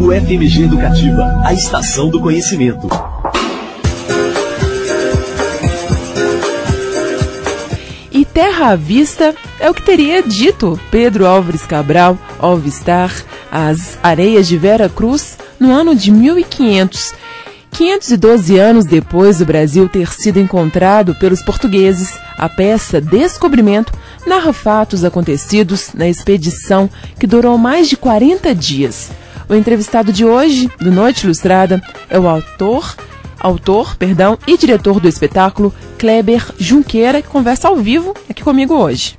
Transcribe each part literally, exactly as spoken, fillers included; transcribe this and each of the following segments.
Rádio F M G Educativa, a estação do conhecimento. E terra à vista é o que teria dito Pedro Álvares Cabral ao avistar as areias de Vera Cruz no ano de mil e quinhentos. quinhentos e doze anos depois do Brasil ter sido encontrado pelos portugueses, a peça Descobrimento narra fatos acontecidos na expedição que durou mais de quarenta dias. O entrevistado de hoje, do Noite Ilustrada, é o autor, autor perdão, e diretor do espetáculo, Kleber Junqueira, que conversa ao vivo aqui comigo hoje.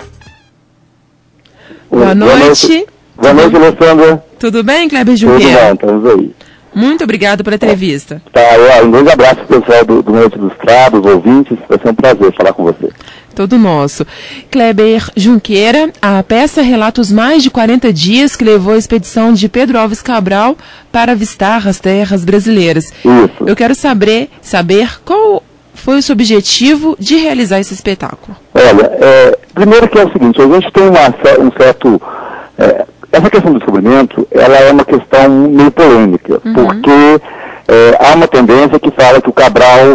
Boa, Boa noite. Boa noite, Alessandra. Tudo bem, Kleber Junqueira? Tudo bem, estamos aí. Muito obrigado pela entrevista. Tá, um grande abraço para o pessoal do, do Noite Ilustrado, os ouvintes, vai ser um prazer falar com você. Todo nosso. Kleber Junqueira, a peça relata os mais de quarenta dias que levou a expedição de Pedro Álvares Cabral para avistar as terras brasileiras. Isso. Eu quero saber, saber qual foi o seu objetivo de realizar esse espetáculo. Olha, é, primeiro que é o seguinte, a gente tem uma, um certo... É, essa questão do descobrimento, ela é uma questão meio polêmica, uhum. porque é, há uma tendência que fala que o Cabral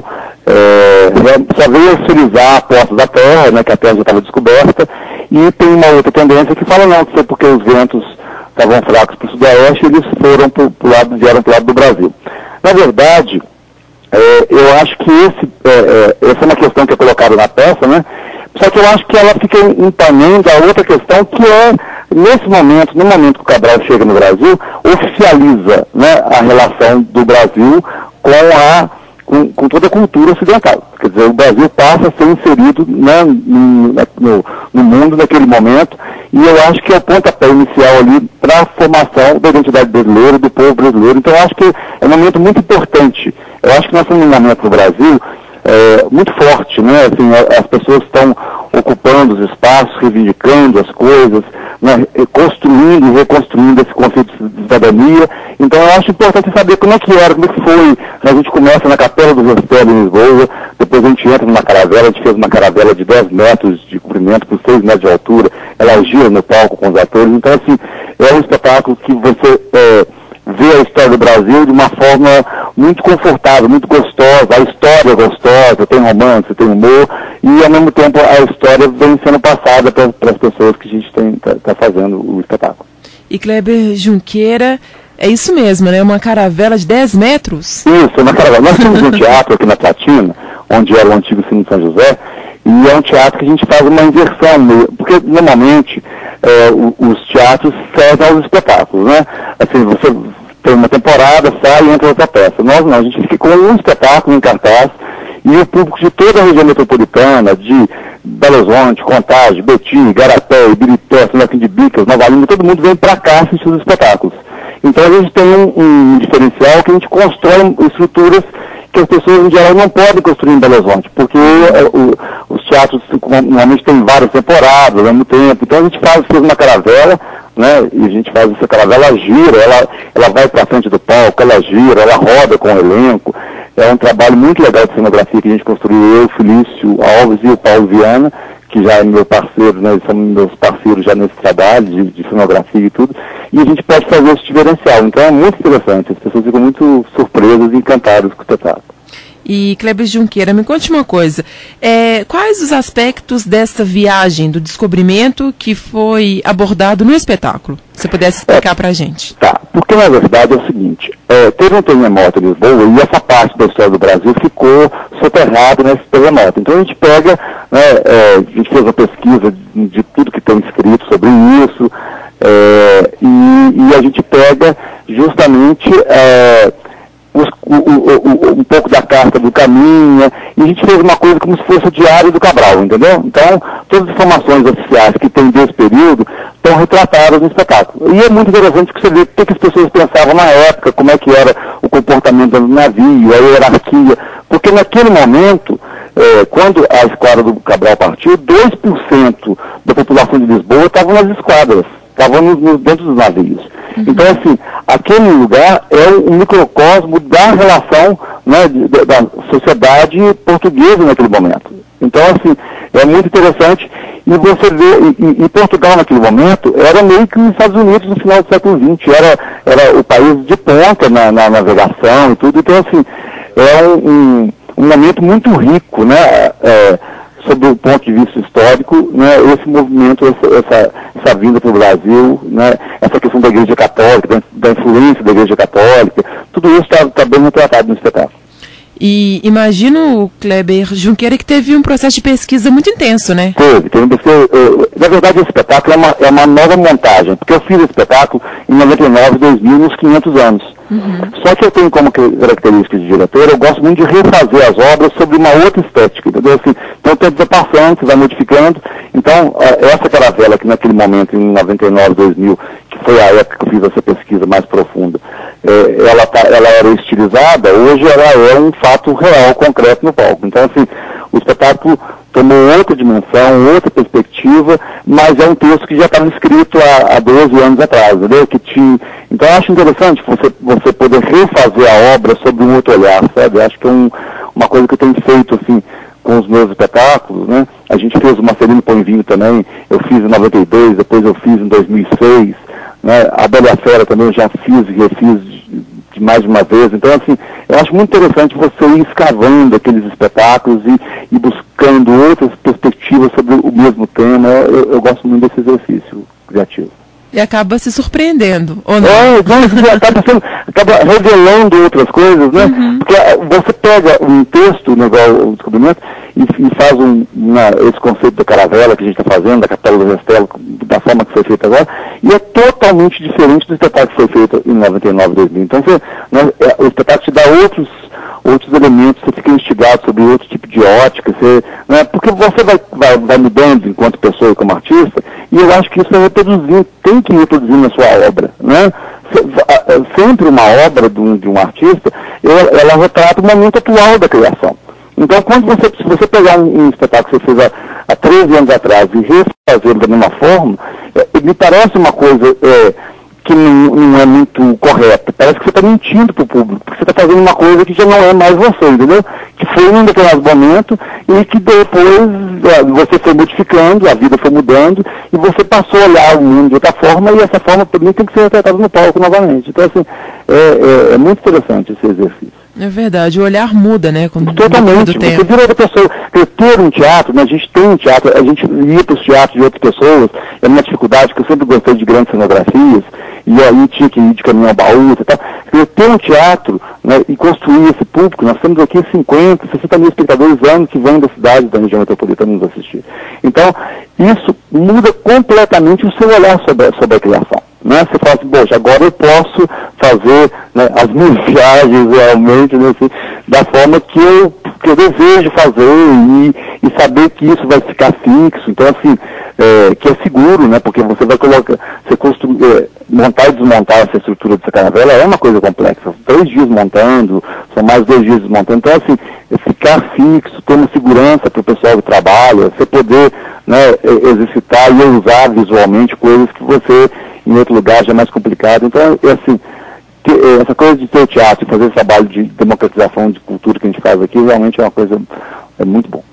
é, só veio utilizar a porta da Terra, né, que a Terra já estava descoberta, e tem uma outra tendência que fala não, que foi porque os ventos estavam fracos para o sudoeste, eles foram pro, pro lado, vieram para o lado do Brasil. Na verdade, é, eu acho que esse, é, é, essa é uma questão que é colocada na peça, né? Só que eu acho que ela fica empanhando a outra questão, que é, nesse momento, no momento que o Cabral chega no Brasil, oficializa, né, a relação do Brasil com, a, com, com toda a cultura ocidental. Quer dizer, o Brasil passa a ser inserido, né, no, no, no mundo naquele momento, e eu acho que é o pontapé inicial ali para a formação da identidade brasileira, do povo brasileiro. Então eu acho que é um momento muito importante. Eu acho que nós temos um momento no Brasil É, muito forte, né? Assim, as pessoas estão ocupando os espaços, reivindicando as coisas, né? Construindo e reconstruindo esse conceito de cidadania. Então eu acho importante saber como é que era, como é que foi. A gente começa na Capela do Restelo em Lisboa, depois a gente entra numa caravela, a gente fez uma caravela de dez metros de comprimento por seis metros de altura, ela gira no palco com os atores. Então assim, é um espetáculo que você é, vê a história do Brasil de uma forma muito confortável, muito gostosa, a história é gostosa, tem romance, tem humor, e ao mesmo tempo a história vem sendo passada para as pessoas que a gente está tá fazendo o espetáculo. E Kleber Junqueira, é isso mesmo, né? Uma caravela de dez metros? Isso, é uma caravela. Nós temos um teatro aqui na Platina, onde era o antigo Cine São José, e é um teatro que a gente faz uma inversão, porque normalmente é, os teatros servem aos espetáculos, né? Assim, você tem uma temporada, sai e entra outra peça. Nós não, a gente fica com um espetáculo em cartaz, e o público de toda a região metropolitana, de Belo Horizonte, Contagem, Betim, Igarapé, Ibirité, São Joaquim de Bicas, Nova Lima, todo mundo vem para cá assistir os espetáculos. Então a gente tem um, um diferencial que a gente constrói estruturas que as pessoas em geral não podem construir em Belo Horizonte, porque o, os teatros normalmente têm várias temporadas ao mesmo tempo. Então a gente faz, fez uma caravela, né, e a gente faz essa caravela, ela gira, ela, ela vai para frente do palco, ela gira, ela roda com o elenco. É um trabalho muito legal de cenografia que a gente construiu, eu, Felício Alves e o Paulo Viana, que já é meu parceiro, né, são meus parceiros já nesse trabalho de, de cenografia e tudo, e a gente pode fazer esse diferencial. Então é muito interessante, as pessoas ficam muito surpresas e encantadas com o espetáculo. E Kleber Junqueira, me conte uma coisa, é, quais os aspectos dessa viagem, do descobrimento que foi abordado no espetáculo? Se você pudesse explicar é, pra gente. Tá, porque na verdade é o seguinte, é, teve um terremoto em Lisboa e essa parte da história do Brasil ficou soterrada nesse terremoto. Então a gente pega, né, é, a gente fez uma pesquisa de, de tudo que tem escrito sobre isso, é, e, e a gente pega justamente... É, Os, o, o, o, um pouco da carta do caminho, né? E a gente fez uma coisa como se fosse o diário do Cabral, entendeu? Então, todas as informações oficiais que tem desse período estão retratadas no espetáculo. E é muito interessante que você vê o que as pessoas pensavam na época, como é que era o comportamento do navio, a hierarquia, porque naquele momento, é, quando a esquadra do Cabral partiu, dois por cento da população de Lisboa estavam nas esquadras, estavam no, no, dentro dos navios. Uhum. Então, assim, aquele lugar é um microcosmo da relação, né, de, da sociedade portuguesa naquele momento. Então, assim, é muito interessante E você vê, e, e Portugal naquele momento era meio que os Estados Unidos no final do século vinte, era, era o país de ponta na, na navegação e tudo, então assim, é um, um, um momento muito rico, né, é, sob o ponto de vista histórico, né, esse movimento, essa, essa, essa vinda para o Brasil, né, essa questão da Igreja Católica, da, da influência da Igreja Católica, tudo isso está tá bem retratado no espetáculo. E imagino, Kleber Junqueira, que teve um processo de pesquisa muito intenso, né? Teve, teve, porque, eu, na verdade, esse espetáculo é uma, é uma nova montagem, porque eu fiz esse espetáculo em noventa e nove, dois mil, nos quinhentos anos. Uhum. Só que eu tenho como característica de diretor, eu gosto muito de refazer as obras sobre uma outra estética, entendeu? Assim, então o tempo vai passando, você vai modificando. Então, essa caravela que naquele momento, em noventa e nove, dois mil, que foi a época que eu fiz essa pesquisa mais profunda, é, ela, tá, ela era estilizada, hoje ela é um fato real, concreto no palco. Então, assim, o espetáculo tomou outra dimensão, outra perspectiva, mas é um texto que já estava escrito há, há doze anos atrás, entendeu? Que te... Então eu acho interessante você, você poder refazer a obra sob um outro olhar, sabe? Eu acho que é um, uma coisa que eu tenho feito, assim, com os meus espetáculos, né? A gente fez o Marcelino Põe Vinho também, eu fiz em noventa e dois, depois eu fiz em dois mil e seis, né? A Bela e a Fera também eu já fiz e refiz de, de mais de uma vez. Então, assim, eu acho muito interessante você ir escavando aqueles espetáculos e, e buscando outras perspectivas sobre o mesmo tema. Eu, eu gosto muito desse exercício criativo. E acaba se surpreendendo, ou não? É, não, acaba, sendo, acaba revelando outras coisas, né? Uhum. Porque você pega um texto, né, igual o Descobrimento, e, e faz um, uma, esse conceito da caravela que a gente está fazendo, da Capela do Restelo, da forma que foi feita agora, e é totalmente diferente do espetáculo que foi feito em noventa e nove, dois mil. Então, você, né, o espetáculo te dá outros, outros elementos, você fica instigado sobre outro tipo de ótica, você, né, porque você vai, vai, vai mudando enquanto pessoa e como artista, e eu acho que isso é reproduzindo, tem que reproduzir na sua obra, né? Sempre uma obra de um, de um artista, ela, ela retrata o momento atual da criação. Então, quando você, se você pegar um, um espetáculo que você fez há, há treze anos atrás e refazê-lo da mesma forma, é, me parece uma coisa é, que não, não é muito correta. Parece que você está mentindo para o público, porque você está fazendo uma coisa que já não é mais você, entendeu? Que foi em um determinado momento e que depois é, você foi modificando, a vida foi mudando e você passou a olhar o mundo de outra forma e essa forma também tem que ser retratada no palco novamente. Então, assim, é, é, é muito interessante esse exercício. É verdade, o olhar muda, né? Com Totalmente, você tempo. Vira outra pessoa. Eu ter um teatro, né, a gente tem um teatro, a gente ia para os teatros de outras pessoas, é uma dificuldade, porque eu sempre gostei de grandes cenografias, e aí tinha que ir de caminhão baú e tal. Eu ter um teatro, né, e construir esse público, nós temos aqui cinquenta, sessenta mil espectadores anos que vêm da cidade, da região metropolitana nos assistir. Então, isso muda completamente o seu olhar sobre, sobre a criação. Né? Você fala assim, poxa, agora eu posso fazer, né, as minhas viagens realmente, né, assim, da forma que eu, que eu desejo fazer e, e saber que isso vai ficar fixo. Então, assim, é, que é seguro, né, porque você vai colocar, você construir, é, montar e desmontar essa estrutura dessa caravela é uma coisa complexa. São três dias montando, são mais dois dias desmontando. Então, assim, ficar fixo, ter uma segurança para o pessoal que trabalha, você poder, né, exercitar e usar visualmente coisas que você em outro lugar já é mais complicado. Então, é assim, que, essa coisa de ter o teatro e fazer esse trabalho de democratização de cultura que a gente faz aqui, realmente é uma coisa, é muito bom.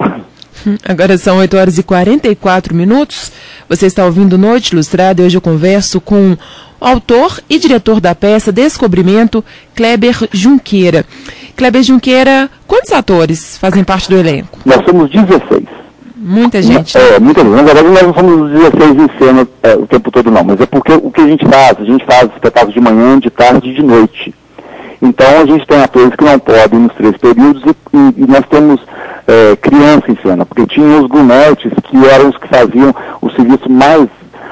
Agora são oito horas e quarenta e quatro minutos. Você está ouvindo Noite Ilustrada e hoje eu converso com o autor e diretor da peça Descobrimento, Kleber Junqueira. Kleber Junqueira, quantos atores fazem parte do elenco? Nós somos dezesseis. Muita gente. É, muita gente. Na verdade, nós não somos dezesseis em cena é, o tempo todo, não. Mas é porque o que a gente faz? A gente faz espetáculos de manhã, de tarde e de noite. Então, a gente tem atores que não podem nos três períodos e, e, e nós temos é, criança em cena. Porque tinha os grumetes, que eram os que faziam o serviço mais,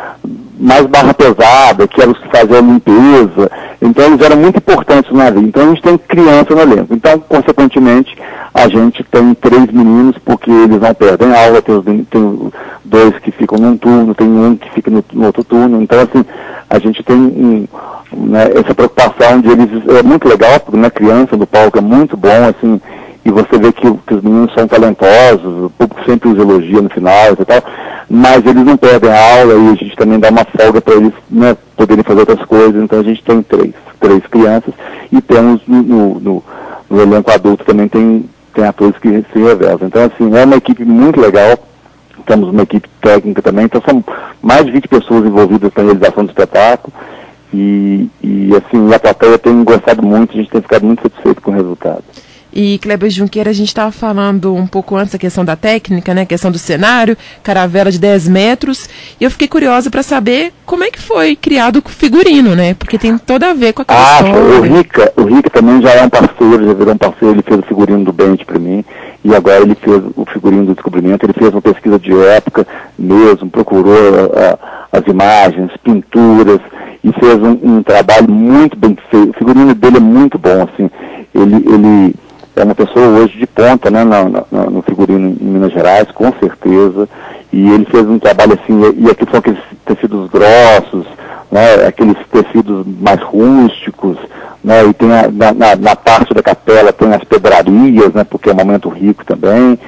mais barra pesada, que eram os que faziam a limpeza. Então, eles eram muito importantes no navio. Então, a gente tem criança no elenco. Então, consequentemente, a gente tem três meninos, porque eles não perdem aula, tem, os, tem dois que ficam num turno, tem um que fica no, no outro turno. Então, assim, a gente tem um, né, essa preocupação de eles, é muito legal, porque na criança do palco é muito bom, assim, e você vê que, que os meninos são talentosos, o público sempre os elogia no final e tal, mas eles não perdem a aula e a gente também dá uma folga para eles, né, poderem fazer outras coisas. Então, a gente tem três, três crianças e temos no, no, no elenco adulto também tem tem atores que se revezam. Então, assim, é uma equipe muito legal, temos uma equipe técnica também, então são mais de vinte pessoas envolvidas na realização do espetáculo. E, e assim, a plateia tem gostado muito, a gente tem ficado muito satisfeito com o resultado. E Kleber Junqueira, a gente estava falando um pouco antes da questão da técnica, né, a questão do cenário, caravela de dez metros, e eu fiquei curiosa para saber como é que foi criado o figurino, né, porque tem toda a ver com aquela ah, história. O Rica, o Rica também já é um parceiro, já virou um parceiro, ele fez o figurino do Bente para mim, e agora ele fez o figurino do Descobrimento, ele fez uma pesquisa de época mesmo, procurou a, a, as imagens, pinturas, e fez um, um trabalho muito bem feito. O figurino dele é muito bom, assim, ele... ele é uma pessoa hoje de ponta, né, no, no, no figurino em Minas Gerais, com certeza, e ele fez um trabalho assim, e aqui são aqueles tecidos grossos, né, aqueles tecidos mais rústicos, né, e tem a, na, na, na parte da capela tem as pedrarias, né, porque é um momento rico também,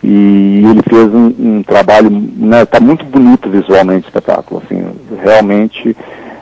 e ele fez um, um trabalho, né, tá muito bonito visualmente o espetáculo, assim, realmente...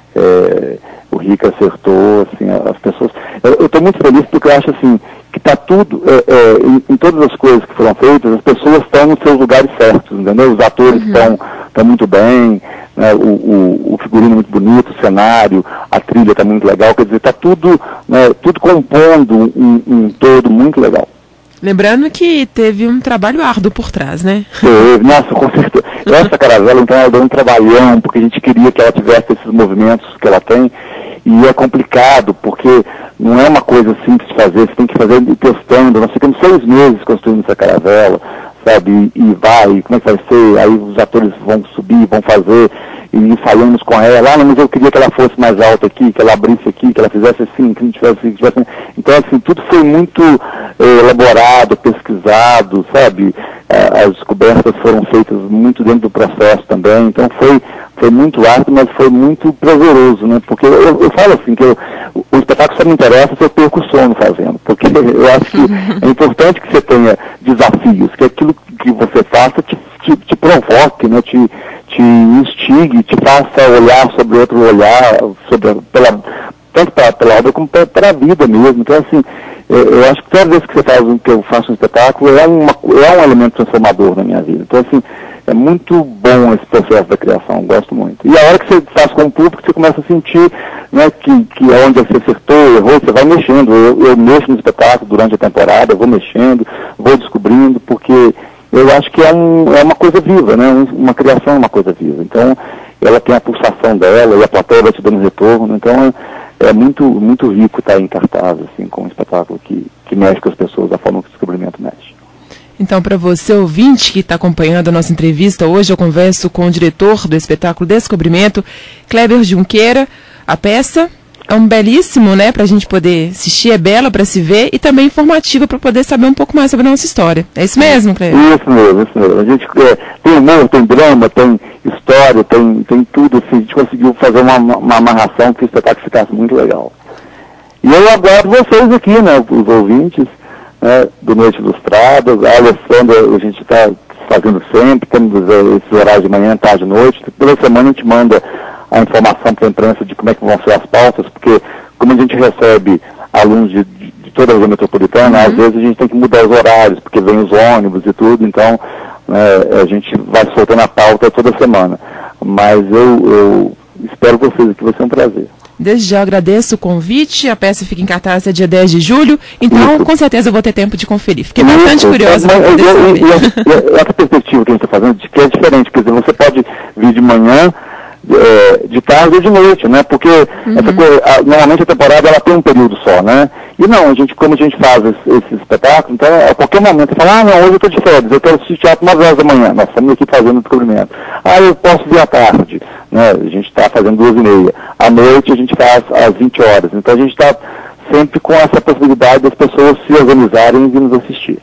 É, o Rica acertou, assim, as pessoas... Eu estou muito feliz porque eu acho, assim, que está tudo, é, é, em, em todas as coisas que foram feitas, as pessoas estão nos seus lugares certos, entendeu? Os atores estão uhum. muito bem, né? o, o, o figurino é muito bonito, o cenário, a trilha está muito legal, quer dizer, está tudo, né, tudo compondo um, um todo muito legal. Lembrando que teve um trabalho árduo por trás, né? Teve, nossa, com certeza. Essa caravela, então, ela deu um trabalhão, porque a gente queria que ela tivesse esses movimentos que ela tem, e é complicado, porque não é uma coisa simples de fazer, você tem que fazer testando. Nós ficamos seis meses construindo essa caravela, sabe, e, e vai, como é que vai ser, aí os atores vão subir, vão fazer, e ensaiamos com ela, ah, não, mas eu queria que ela fosse mais alta aqui, que ela abrisse aqui, que ela fizesse assim, que não tivesse assim, que tivesse... Então, assim, tudo foi muito eh, elaborado, pesquisado, sabe, eh, as descobertas foram feitas muito dentro do processo também, então foi, foi muito árduo, mas foi muito prazeroso, né, porque eu, eu, eu falo assim, que eu, o, o espetáculo só me interessa se eu perco o sono fazendo, porque eu acho que é importante que você tenha desafios, que aquilo que você faça te, te, te provoque, né, te, te instigue, te faça olhar sobre outro olhar, sobre, pela, tanto pra, pela obra como para a vida mesmo. Então, assim, eu, eu acho que toda vez que você faz um, que eu faço um espetáculo, é, uma, é um elemento transformador na minha vida. Então, assim, é muito bom esse processo da criação, gosto muito. E a hora que você faz com o público, você começa a sentir, né, que, que é onde você acertou, errou, você vai mexendo. Eu, eu mexo no espetáculo durante a temporada, eu vou mexendo, vou descobrindo, porque eu acho que é, um, é uma coisa viva, né? Uma criação é uma coisa viva. Então, ela tem a pulsação dela e a plateia vai te dando retorno. Então, é, é muito, muito rico estar em cartaz, assim, com um espetáculo que, que mexe com as pessoas da forma que o Descobrimento mexe. Então, para você, ouvinte, que está acompanhando a nossa entrevista, hoje eu converso com o diretor do espetáculo Descobrimento, Kleber Junqueira. A peça é um belíssimo, né, para a gente poder assistir, é bela para se ver e também informativa para poder saber um pouco mais sobre a nossa história. É isso mesmo, Kleber? Isso mesmo, isso mesmo. A gente é, tem humor, tem drama, tem história, tem, tem tudo, assim, a gente conseguiu fazer uma, uma amarração que o espetáculo ficasse muito legal. E eu aguardo vocês aqui, né, os ouvintes, né, do Noite Ilustrada. A Alessandra, a gente está fazendo sempre, temos esses horários de manhã, tarde e noite. Toda semana a gente manda a informação para a imprensa de como é que vão ser as pautas, porque como a gente recebe alunos de, de, de toda a região metropolitana, uhum. às vezes a gente tem que mudar os horários, porque vem os ônibus e tudo, então né, a gente vai soltando a pauta toda semana. Mas eu, eu espero vocês aqui, vai ser um prazer. Desde já eu agradeço o convite, a peça fica em cartaz até dia dez de julho, então Isso. com certeza eu vou ter tempo de conferir. Fiquei Isso. bastante curiosa para poder saber. E, e, e essa perspectiva que a gente está fazendo, que é diferente, quer dizer, você pode vir de manhã, É, de tarde ou de noite, né? Porque uhum. essa coisa, a, normalmente a temporada ela tem um período só, né? E não, a gente, como a gente faz esse, esse espetáculo, então a qualquer momento você fala, ah não, hoje eu estou de férias, eu quero assistir teatro nove horas da manhã, nós estamos aqui fazendo o Descobrimento. Ah, eu posso vir à tarde, né? A gente está fazendo duas e meia. À noite a gente faz às vinte horas. Então a gente está sempre com essa possibilidade das pessoas se organizarem e vir nos assistir.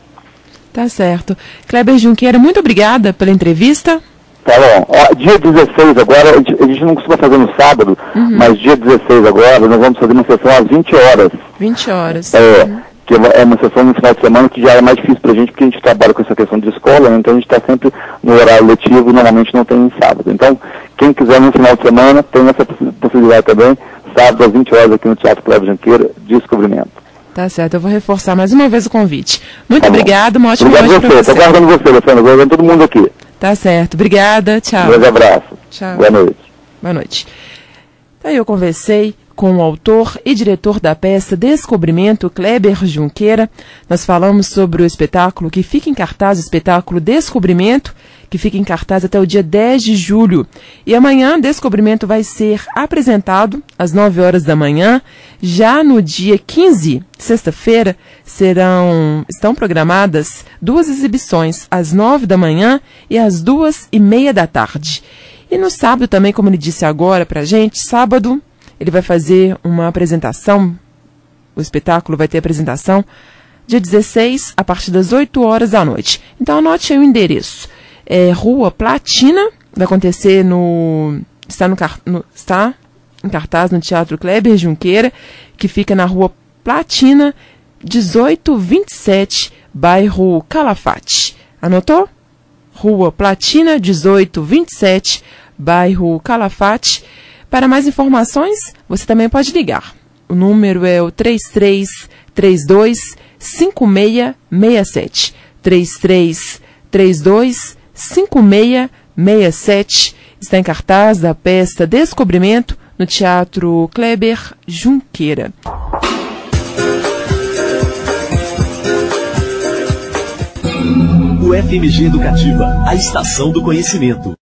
Tá certo. Kleber Junqueira, muito obrigada pela entrevista. Tá bom. Ó, dia dezesseis agora, a gente, a gente não costuma fazer no sábado, uhum. mas dia dezesseis agora, nós vamos fazer uma sessão às vinte horas. vinte horas. É, uhum. que é uma sessão no final de semana que já é mais difícil pra gente, porque a gente trabalha com essa questão de escola, né? Então a gente está sempre no horário letivo, normalmente não tem em sábado. Então, quem quiser no final de semana, tem essa possibilidade também, sábado às vinte horas aqui no Teatro Kleber Junqueira, Descobrimento. Tá certo, eu vou reforçar mais uma vez o convite. Muito tá obrigado, uma ótima Obrigado noite para você. Estou aguardando você, Luciano, estou aguardando todo mundo aqui. Tá certo. Obrigada. Tchau. Um grande abraço. Tchau. Boa noite. Boa noite. Aí eu conversei com o autor e diretor da peça Descobrimento, Kleber Junqueira. Nós falamos sobre o espetáculo que fica em cartaz, o espetáculo Descobrimento, que fica em cartaz até o dia dez de julho. E amanhã, Descobrimento vai ser apresentado às nove horas da manhã. Já no dia quinze, sexta-feira, serão, estão programadas duas exibições, às nove da manhã e às duas e meia da tarde. E no sábado também, como ele disse agora pra gente, sábado ele vai fazer uma apresentação, o espetáculo vai ter apresentação dia dezesseis, a partir das oito horas da noite. Então anote aí o endereço. É Rua Platina, vai acontecer no... Está, no, no, está em cartaz no Teatro Kleber Junqueira, que fica na Rua Platina, dezoito vinte e sete, bairro Calafate. Anotou? Rua Platina, dezoito vinte e sete, bairro Calafate. Para mais informações, você também pode ligar. O número é o três três três dois cinco seis seis sete. três três três dois cinco seis seis sete. Está em cartaz da peça Descobrimento no Teatro Kleber Junqueira. O F M G Educativa, a estação do conhecimento.